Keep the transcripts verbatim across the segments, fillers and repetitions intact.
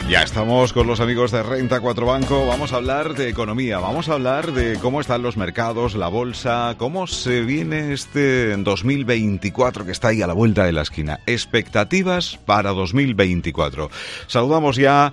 Ya estamos con los amigos de Renta cuatro Banco. Vamos a hablar de economía, vamos a hablar de cómo están los mercados, la bolsa, cómo se viene este dos mil veinticuatro que está ahí a la vuelta de la esquina. Expectativas para dos mil veinticuatro. Saludamos ya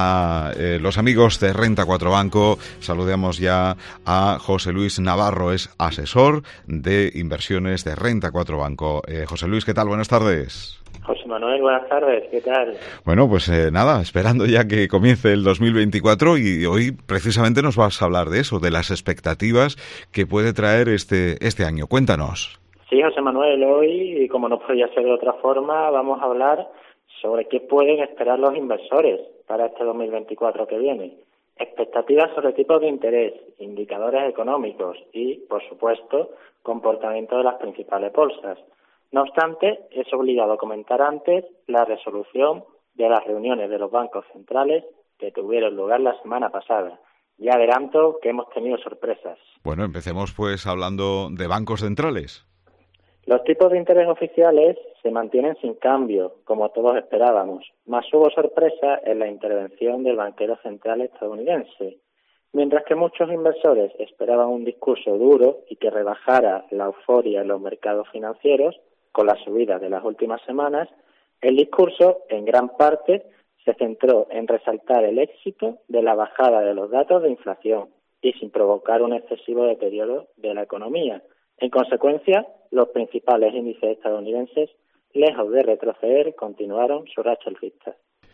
a eh, los amigos de Renta cuatro Banco. Saludamos ya a José Luis Navarro, es asesor de inversiones de Renta cuatro Banco. Eh, José Luis, ¿qué tal? Buenas tardes. José Manuel, buenas tardes, ¿qué tal? Bueno, pues eh, nada, esperando ya que comience el dos mil veinticuatro y hoy precisamente nos vas a hablar de eso, de las expectativas que puede traer este, este año. Cuéntanos. Sí, José Manuel, hoy, y como no podía ser de otra forma, vamos a hablar sobre qué pueden esperar los inversores para este dos mil veinticuatro que viene. Expectativas sobre tipos de interés, indicadores económicos y, por supuesto, comportamiento de las principales bolsas. No obstante, es obligado comentar antes la resolución de las reuniones de los bancos centrales que tuvieron lugar la semana pasada. Ya adelanto que hemos tenido sorpresas. Bueno, empecemos pues hablando de bancos centrales. Los tipos de interés oficiales se mantienen sin cambio, como todos esperábamos, mas hubo sorpresa en la intervención del banquero central estadounidense. Mientras que muchos inversores esperaban un discurso duro y que rebajara la euforia en los mercados financieros, con la subida de las últimas semanas, el discurso, en gran parte, se centró en resaltar el éxito de la bajada de los datos de inflación y sin provocar un excesivo deterioro de la economía. En consecuencia, los principales índices estadounidenses, lejos de retroceder, continuaron su racha alcista.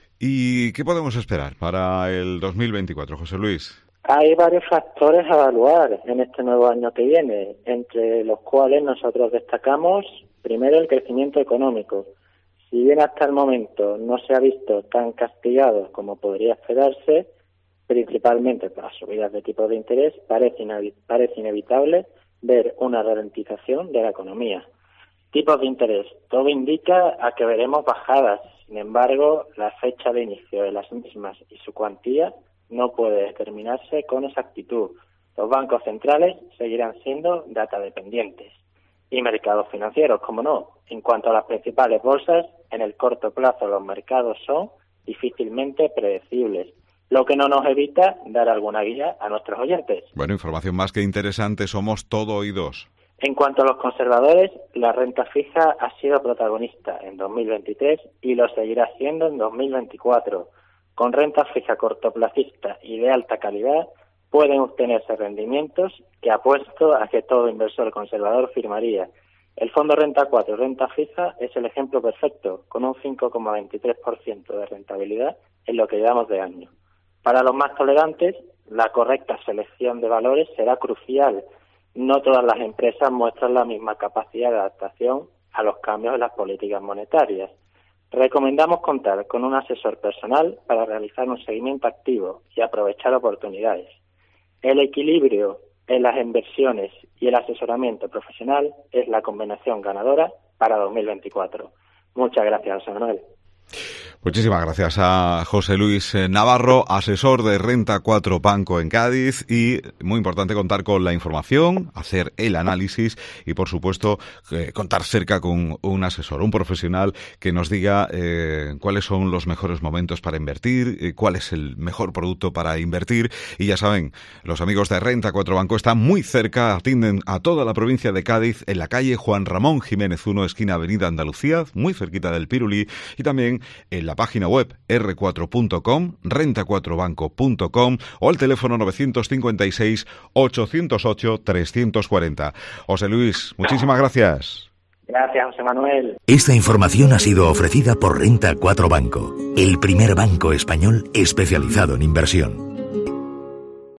¿Y qué podemos esperar para el dos mil veinticuatro, José Luis? Hay varios factores a evaluar en este nuevo año que viene, entre los cuales nosotros destacamos, primero, el crecimiento económico. Si bien hasta el momento no se ha visto tan castigado como podría esperarse, principalmente por las subidas de tipos de interés, parece, inevi- parece inevitable ver una ralentización de la economía. Tipos de interés. Todo indica a que veremos bajadas. Sin embargo, la fecha de inicio de las mismas y su cuantía no puede determinarse con exactitud. Los bancos centrales seguirán siendo data dependientes. Y mercados financieros, como no. En cuanto a las principales bolsas, en el corto plazo los mercados son difícilmente predecibles, lo que no nos evita dar alguna guía a nuestros oyentes. Bueno, información más que interesante, somos todo oídos. En cuanto a los conservadores, la renta fija ha sido protagonista en dos mil veintitrés y lo seguirá siendo en dos mil veinticuatro. Con renta fija cortoplacista y de alta calidad, pueden obtenerse rendimientos que apuesto a que todo inversor conservador firmaría. El fondo Renta cuatro Renta Fija es el ejemplo perfecto, con un cinco coma veintitrés por ciento de rentabilidad en lo que llevamos de año. Para los más tolerantes, la correcta selección de valores será crucial. No todas las empresas muestran la misma capacidad de adaptación a los cambios en las políticas monetarias. Recomendamos contar con un asesor personal para realizar un seguimiento activo y aprovechar oportunidades. El equilibrio en las inversiones y el asesoramiento profesional es la combinación ganadora para dos mil veinticuatro. Muchas gracias, José Manuel. Muchísimas gracias a José Luis Navarro, asesor de Renta cuatro Banco en Cádiz, y muy importante contar con la información, hacer el análisis y, por supuesto, eh, contar cerca con un asesor, un profesional que nos diga eh, cuáles son los mejores momentos para invertir, eh, cuál es el mejor producto para invertir. Y ya saben, los amigos de Renta cuatro Banco están muy cerca, atienden a toda la provincia de Cádiz, en la calle Juan Ramón Jiménez uno, esquina Avenida Andalucía, muy cerquita del Pirulí, y también en la página web erre cuatro punto com, renta cuatro banco punto com o al teléfono novecientos cincuenta y seis, ochocientos ocho, trescientos cuarenta. José Luis, muchísimas gracias. Gracias, José Manuel. Esta información ha sido ofrecida por Renta cuatro Banco, el primer banco español especializado en inversión.